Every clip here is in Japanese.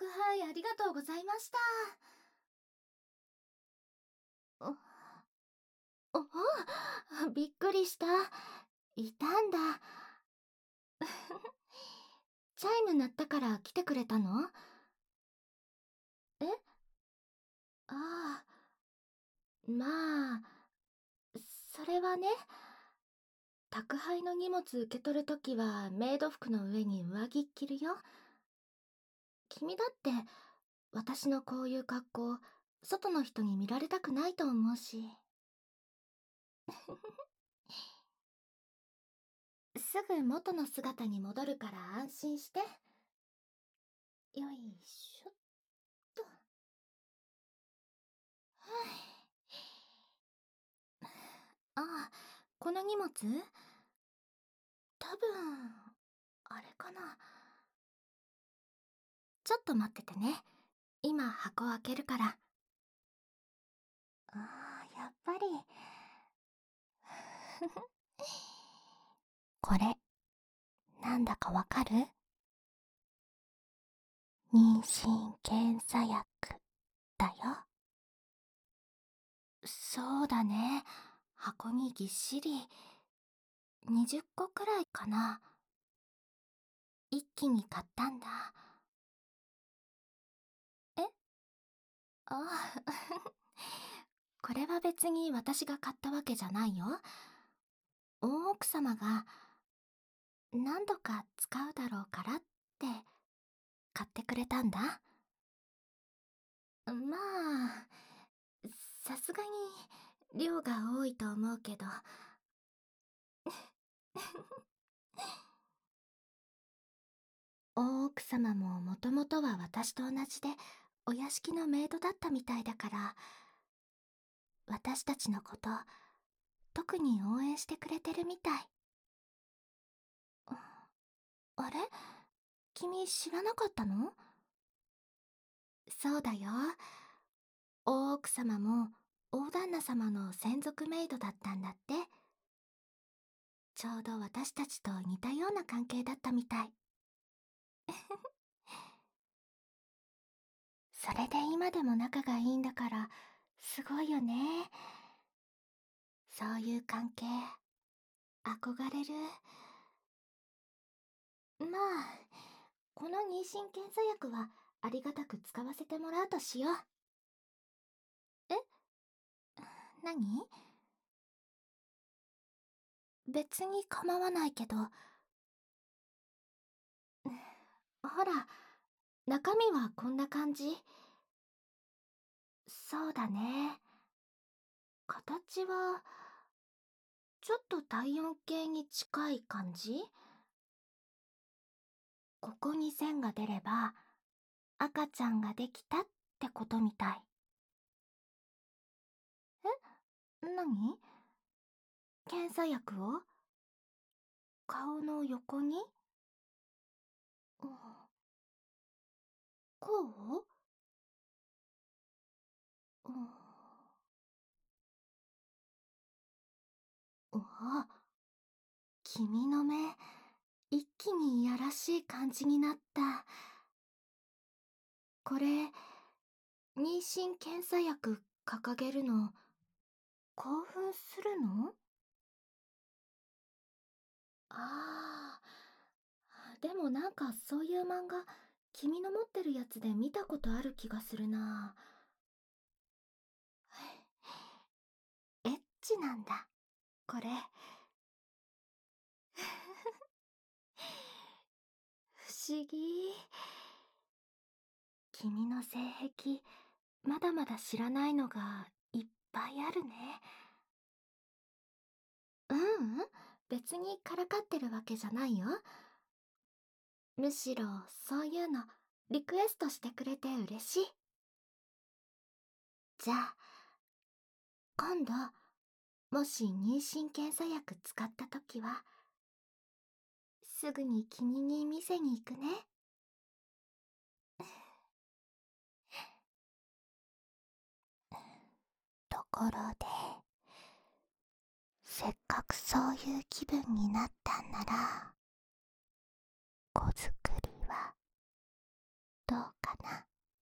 配ありがとうございました。お、びっくりした。いたんだ。チャイム鳴ったから来てくれたの？え？ああ、まあ、それはね、宅配の荷物受け取るときはメイド服の上に上着着るよ。君だって私のこういう格好、外の人に見られたくないと思うし。すぐ元の姿に戻るから安心して。よいしょっと。ああ、この荷物多分、あれかな。ちょっと待っててね。今箱開けるから。ああ、やっぱり。これ、なんだかわかる？妊娠検査薬だよ。そうだね。箱にぎっしり。20個くらいかな。一気に買ったんだ。え？ああ、これは別に私が買ったわけじゃないよ。大奥様が何度か使うだろうからって買ってくれたんだ。まあ、さすがに量が多いと思うけど。大奥様ももともとは私と同じでお屋敷のメイドだったみたいだから、私たちのこと特に応援してくれてるみたい。あれ？君知らなかったの？そうだよ。大奥様も大旦那様の専属メイドだったんだって。ちょうど私たちと似たような関係だったみたい。それで今でも仲がいいんだからすごいよね。そういう関係憧れる。まあ、この妊娠検査薬はありがたく使わせてもらうとしよう。え？何？別に構わないけど。ほら、中身はこんな感じ。そうだね。形はちょっと体温計に近い感じ。ここに線が出れば赤ちゃんができたってことみたい。何？検査薬を顔の横に？うん、こう？うん、うわ、君の目一気にいやらしい感じになった。これ妊娠検査薬掲げるの興奮するの？ああ、でもなんかそういう漫画、君の持ってるやつで見たことある気がするな。エッチなんだ、これ。不思議。君の性癖、まだまだ知らないのがいっぱいあるね。ううん、別にからかってるわけじゃないよ。むしろそういうのリクエストしてくれて嬉しい。じゃあ今度もし妊娠検査薬使った時はすぐに君に見せに行くね。ところで、せっかくそういう気分になったんなら、子作りはどうかな。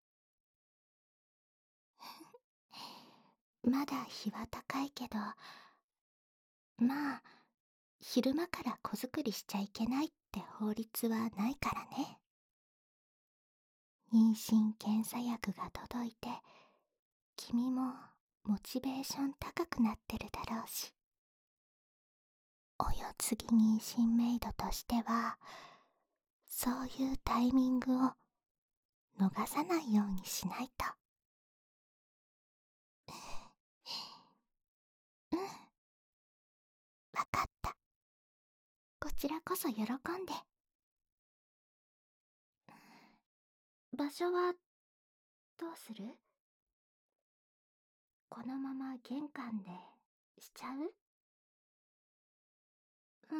まだ日は高いけど、まあ、昼間から子作りしちゃいけないって法律はないからね。妊娠検査薬が届いて、君もモチベーション高くなってるだろうし、お世継ぎ妊娠メイドとしては、そういうタイミングを逃さないようにしないと。うん、わかった。こちらこそ喜んで。場所はどうする？このまま玄関でしちゃう？うん。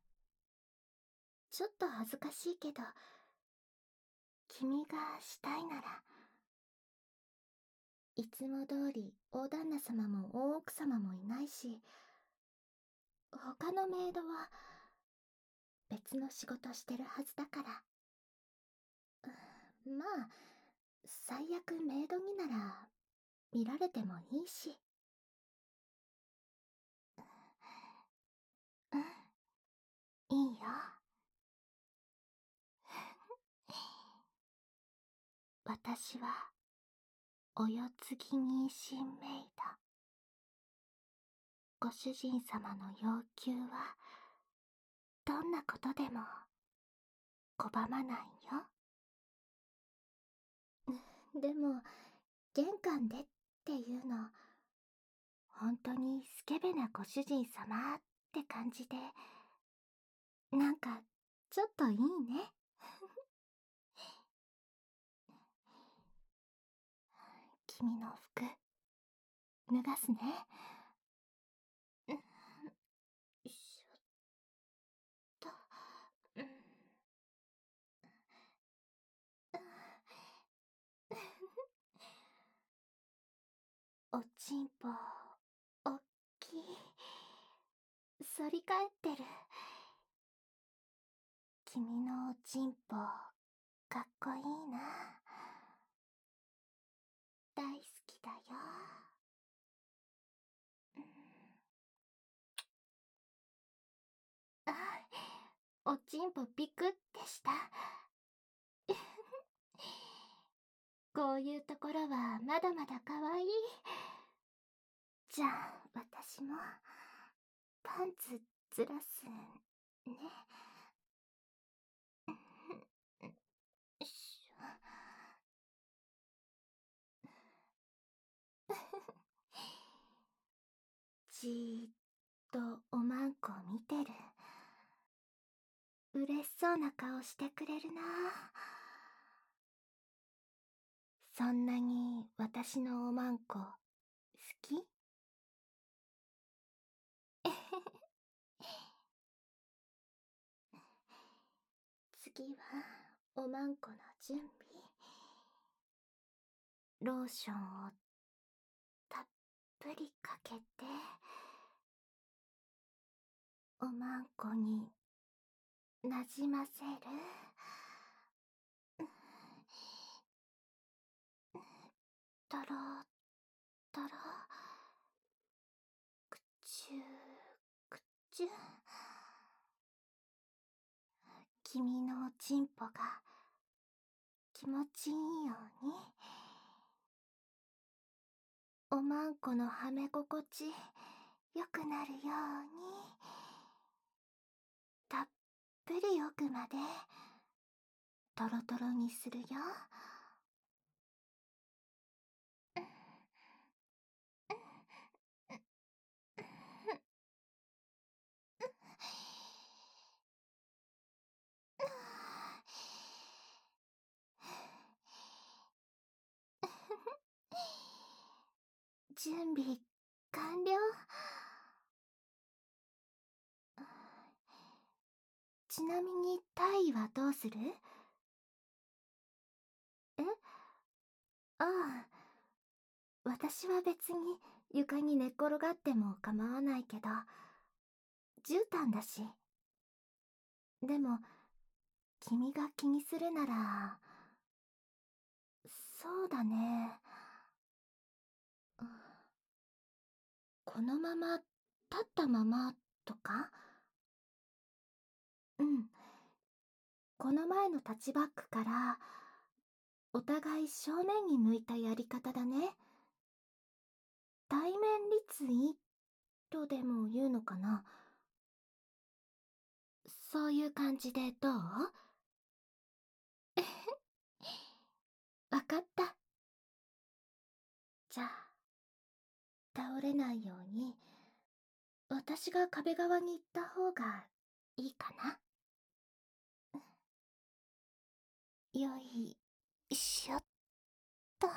ちょっと恥ずかしいけど、君がしたいなら、いつも通り大旦那様も大奥様もいないし、他のメイドは別の仕事してるはずだから。まあ、最悪メイドになら見られてもいいし。うん、いいよ。私はお世継ぎ妊娠メイド。ご主人様の要求はどんなことでも拒まないよ。でも玄関でっていうの、本当にスケベなご主人様って感じで、なんかちょっといいね。君の服脱がすね。よいしょっと。おちんぽおっきい。反り返ってる。君のおちんぽかっこいいな。大好きだよ。あ、おちんぽピクってした。こういうところはまだまだ可愛い。じゃあ私もパンツずらすね。よいしょ。じーっとおまんこ見てる。嬉しそうな顔してくれるな。そんなに私のおまんこ好き？次はおまんこの準備。ローションをたっぷりかけて、おまんこになじませる。とろとろ、くちゅーくちゅ。君のおちんぽが気持ちいいように、おまんこのはめ心地よくなるように、たっぷり奥までトロトロにするよ。準備完了。ちなみに体位はどうする？え？ああ、私は別に床に寝っ転がっても構わないけど、絨毯だし。でも君が気にするなら、 そうだね。うん、このまま、立ったままとか。うん。この前のタッチバックから、お互い正面に向いたやり方だね。対面立位とでも言うのかな。そういう感じでどう？わかった。じゃあ、倒れないように、私が壁側に行った方がいいかな。よいしょっと。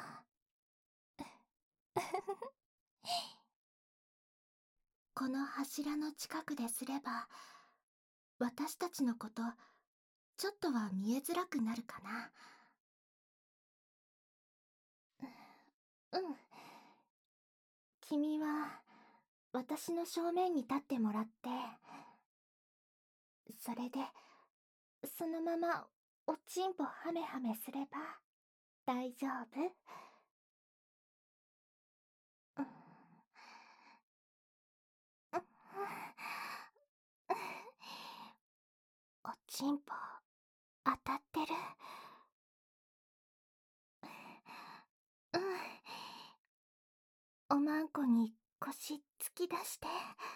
この柱の近くですれば、私たちのこと、ちょっとは見えづらくなるかな。うん。君は、私の正面に立ってもらって、それで、そのまま、おちんぽはめはめすれば、大丈夫？うん。おちんぽ、当たってる。うん。おまんこに腰突き出して。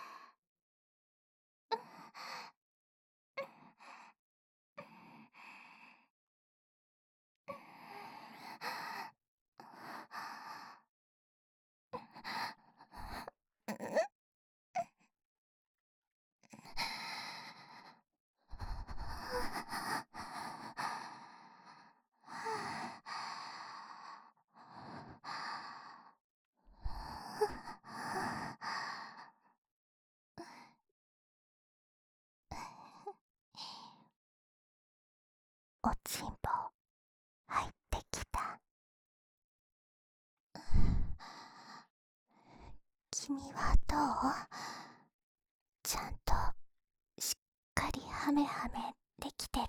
おちんぽ入ってきた。君はどう？ちゃんとしっかりハメハメできてる？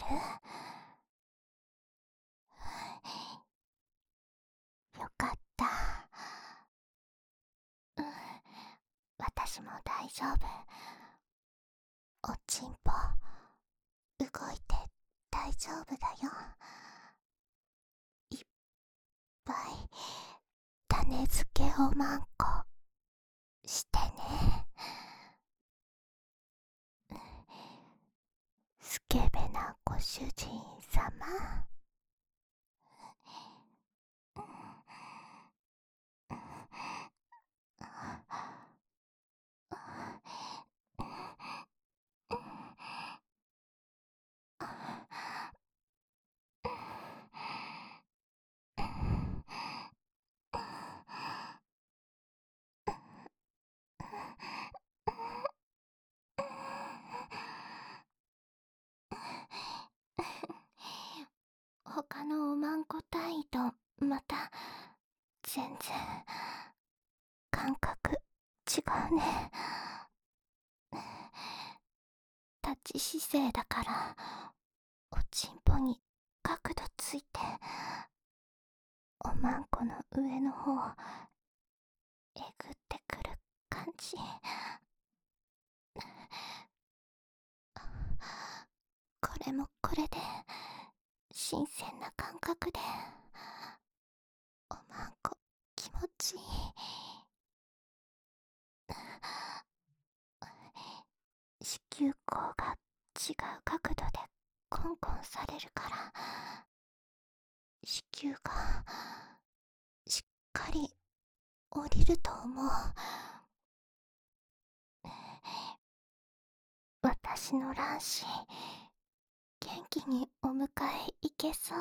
よかった。うん、私も大丈夫。おちんぽ動いて大丈夫だよ。いっぱい種付けおまんこしてね。スケベなご主人様。他のおまんこ隊員とまた全然感覚違うね。立ち姿勢だからおちんぽに角度ついて、おまんこの上の方えぐってくる感じ。これもこれで新鮮な感覚で、おまんこ気持ちいい。子宮口が違う角度でコンコンされるから、子宮がしっかり降りると思う。私の卵子元気にお迎え行けそう。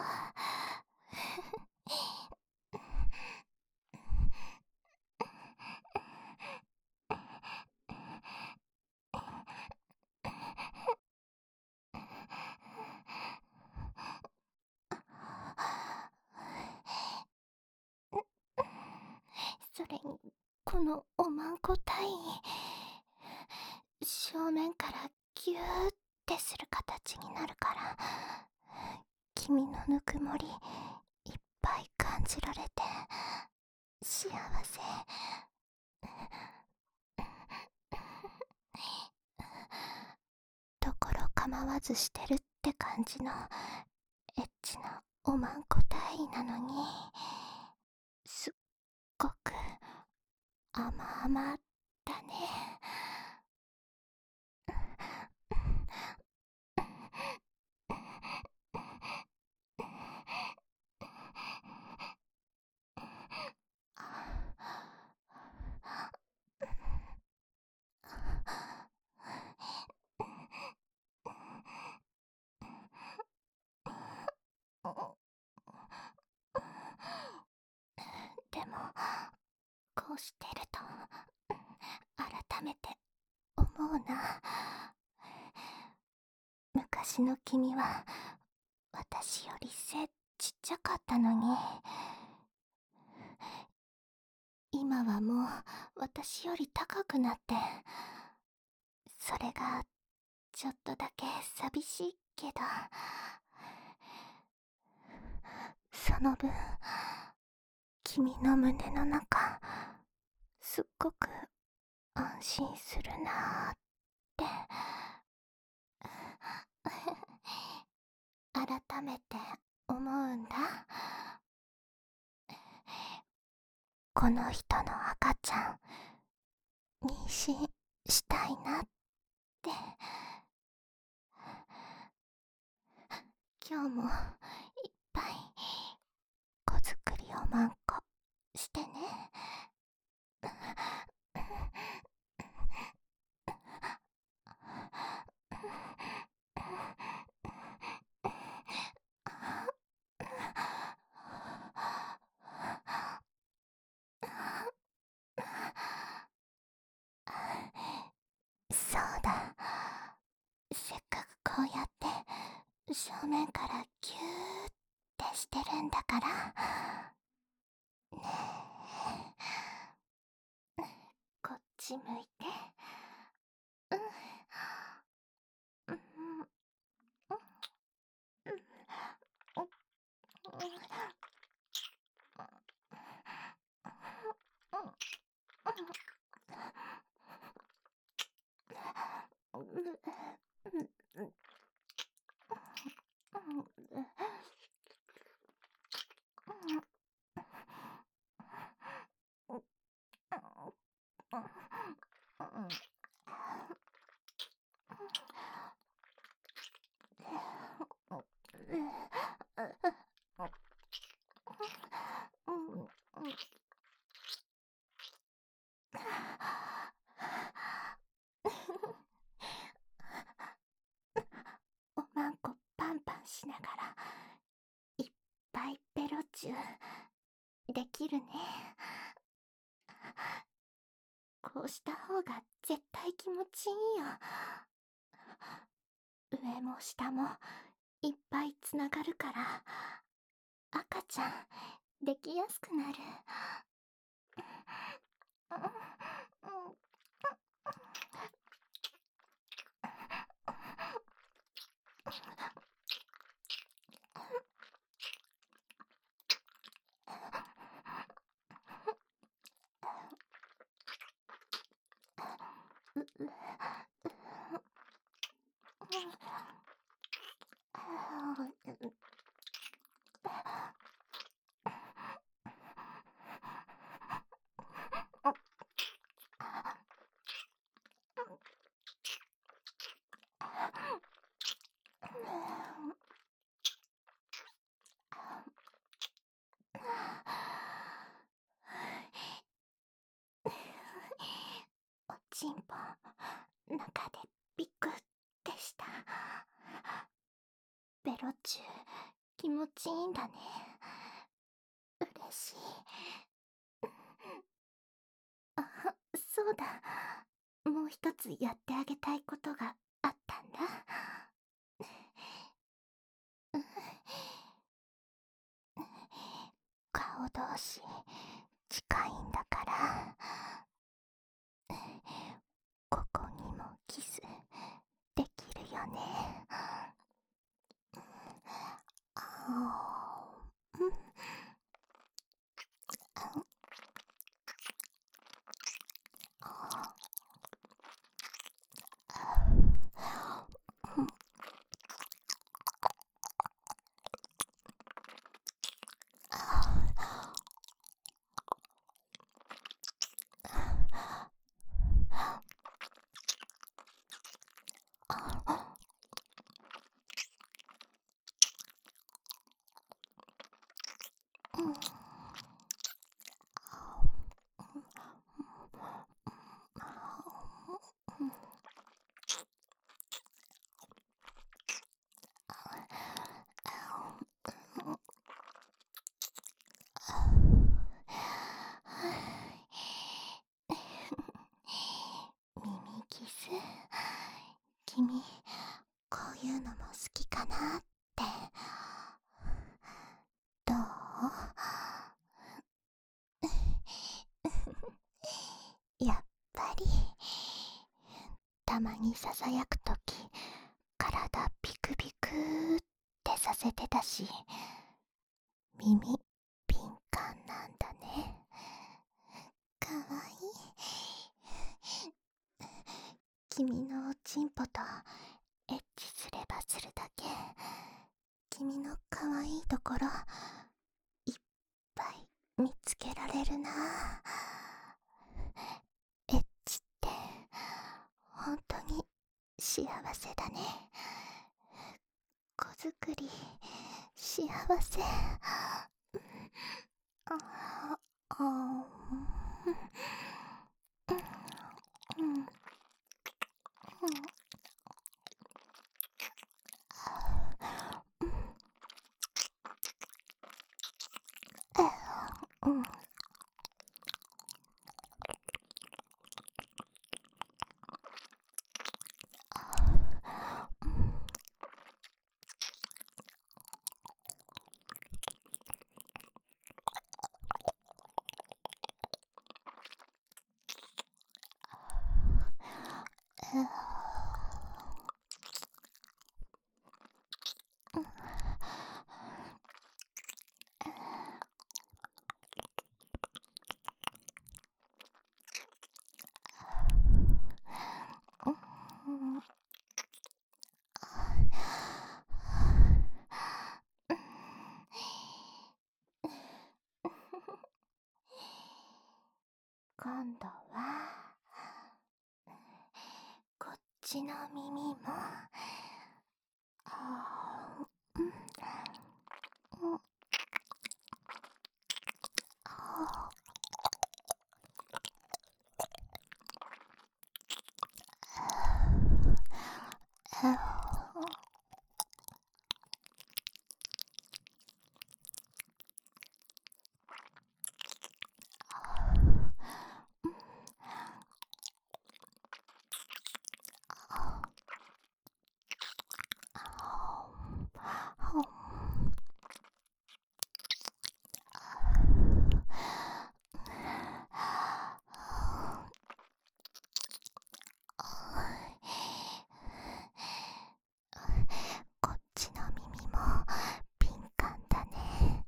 それにこのおまんこ体正面からギューってする形になるから、君のぬくもりいっぱい感じられて幸せ。ところ構わずしてるって感じのエッチなおまんこ体位なのに、すっごく甘々だね。でもこうしてると改めて思うな。昔の君は私より背ちっちゃかったのに、今はもう私より高くなって、それがちょっとだけ寂しいけど、その分君の胸の中すっごく安心するなーって。改めて思うんだ。この人の赤ちゃん妊娠したいなって。今日もいっぱい子作りをまんこしてね。そうだ、せっかくこうやって正面からギューってしてるんだからね。え、こっち向いて。うんうんおまんこパンパンしながらいっぱいペロチューできるね。こうした方が絶対気持ちいいよ。上も下もいっぱいつながるから赤ちゃんできやすくなる。おちんぽ中でビクってした。ベロチュー気持ちいいんだね。嬉しい。あ、そうだ、もう一つやってあげたいことがあったんだ。顔同士近いんだから、ここにもキスできるよね。あー、 やっぱりたまにささやくとき体ビクビクってさせてたし、耳敏感なんだね。かわいい。君のおちんぽとエッチすればするだけ君のかわいいところいっぱい見つけられるな。エッチって本当に幸せだね。子作り幸せ。ああ、うん、うん、うん、うん。今度はこっちの耳もこっちの耳も敏感だね。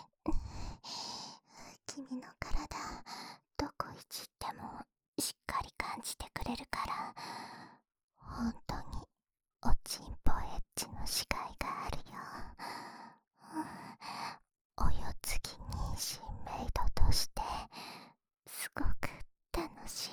君の体どこいじってもしっかり感じてくれるから、本当におちんぽエッチのしがいがあるよ。お世継ぎ妊娠メイドとしてすごく楽しい。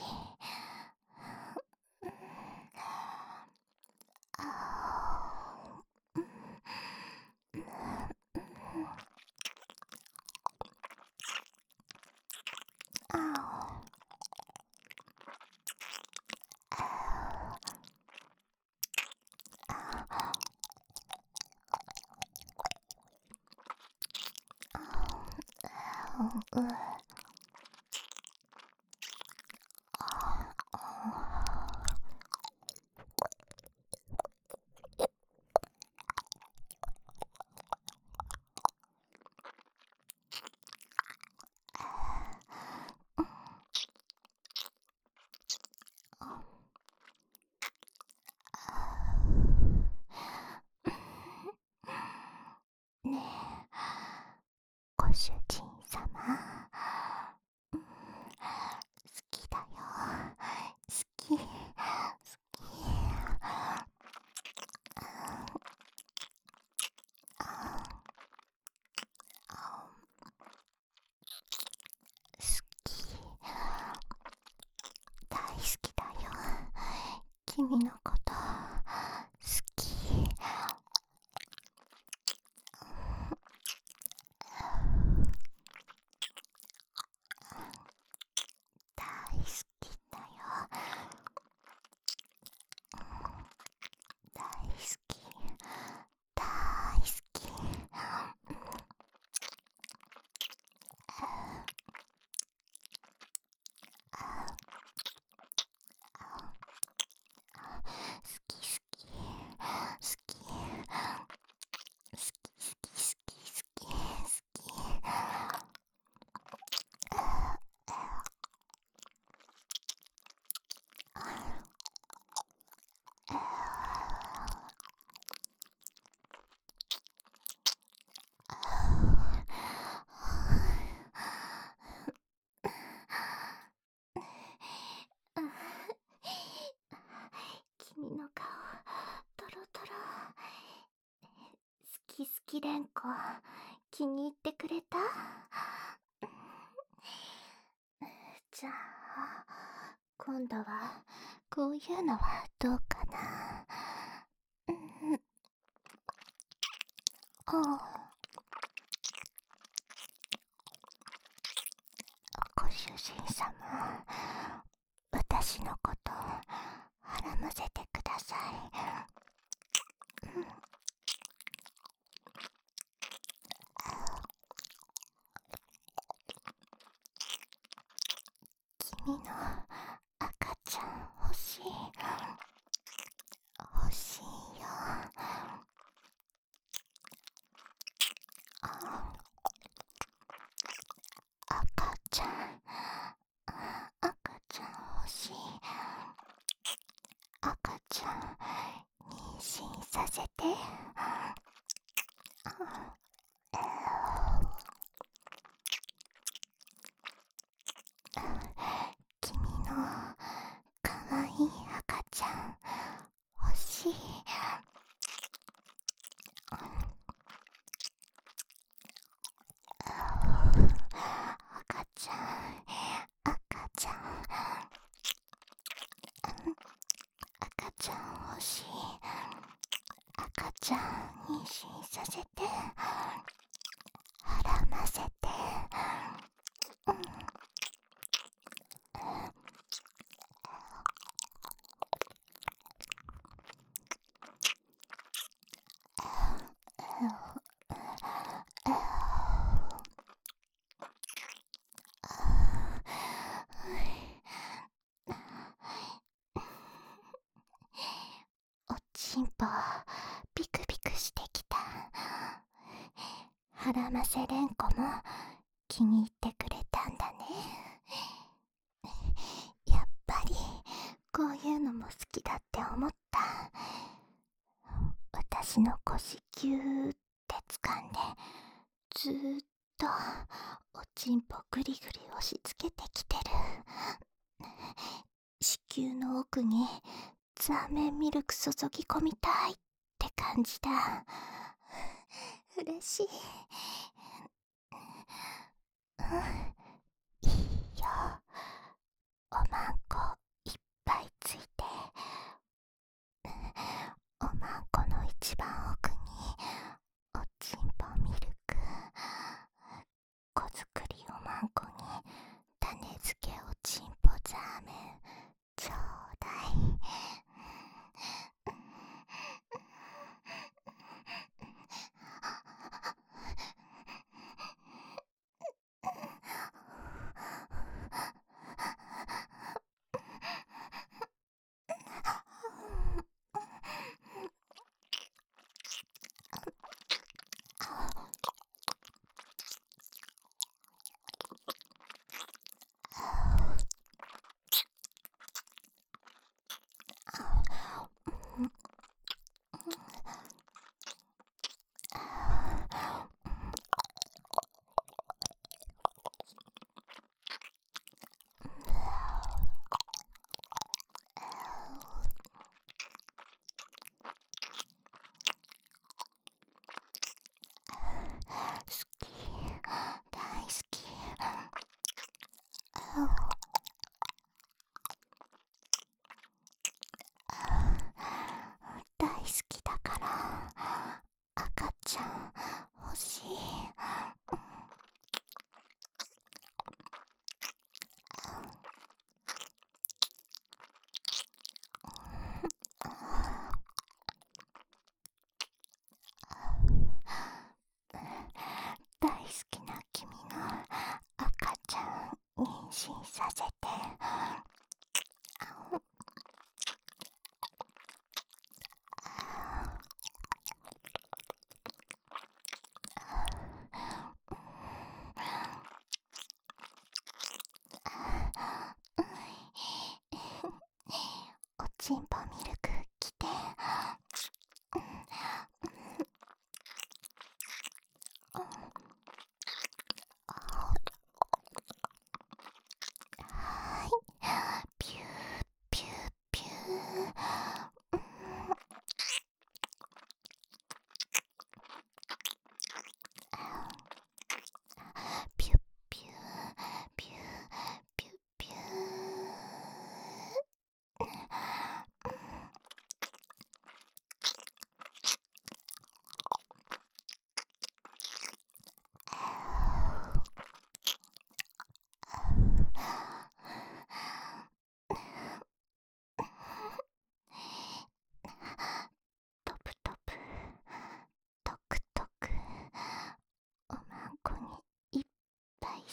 ねえ、ご主人様、好きだよ。好き、好き。好き、大好きだよ。君のこと好き。大好きだよ。大好き、大好き。 きれんこ、気に入ってくれた？じゃあ、今度はこういうのはどうかな。ご主人様、私のことはらませてください。君の赤ちゃん欲しい。欲しいよ。赤ちゃん、赤ちゃん欲しい。赤ちゃん、妊娠させて。君のかわいい赤ちゃん欲しい。赤ちゃん、赤ちゃん、赤ちゃん欲しい。赤ちゃん妊娠させて、はらませて。おちんぽピクピクしてきた。はらませれんこも気に入ってくれたんだね。やっぱりこういうのも好きだって思った。私の腰ぎゅーって掴んで、ずーっとおちんぽぐりぐり押し付けてきてる。子宮の奥にザーメンミルク注ぎ込みたいって感じだ。嬉しい。いいよ。おまんこいっぱいついて。おまんこの一番奥におちんぽミルク、子作りおまんこに種付けおちんぽザーメンちょうだい。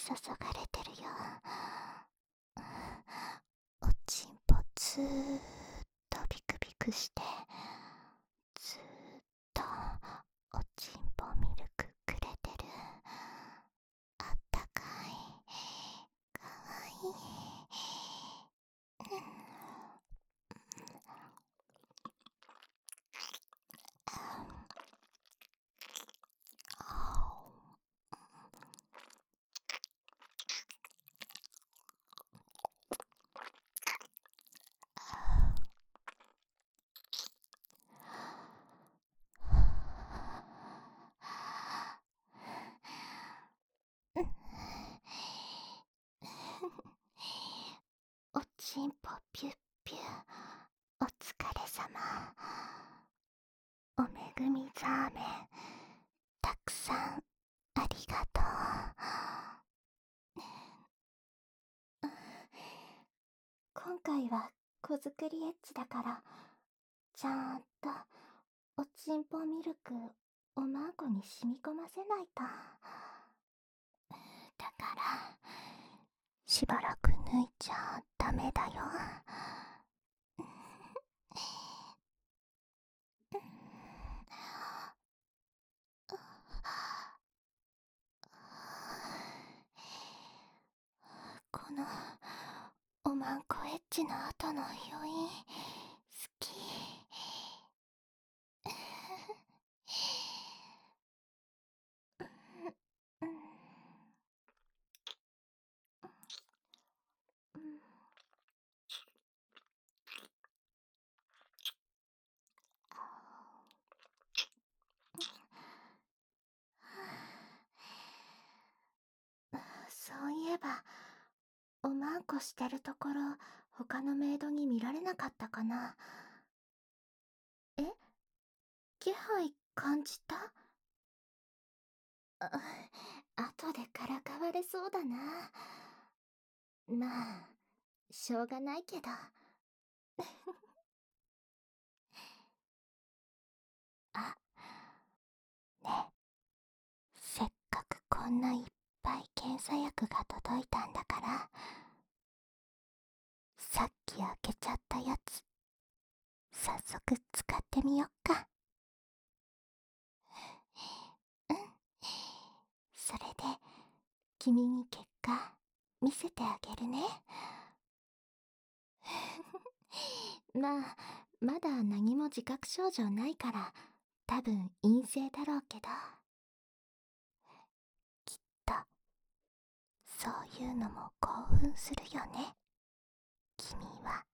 注がれてるよ。おちんぽずーっとビクビクして、ずーっとおちんぽミルクくれてる。あったかい、かわいい。おちんぽピュッピュ、お疲れさま。おめぐみザーメン、たくさんありがとう。今回は子作りエッチだから、ちゃんとおちんぽミルクおまんこに染み込ませないと。だからしばらく抜いちゃダメだよ。このおまんこエッチの後の余韻好き。そういえばおまんこしてるところ他のメイドに見られなかったかな。え、気配感じた？後でからかわれそうだな。まあしょうがないけど。あ、ね、せっかくこんないっぱい検査薬が届いたんだから、さっき開けちゃったやつ早速使ってみよっか。うん、それで君に結果見せてあげるね。まあまだ何も自覚症状ないから多分陰性だろうけど、きっとそういうのも興奮するよね、君は。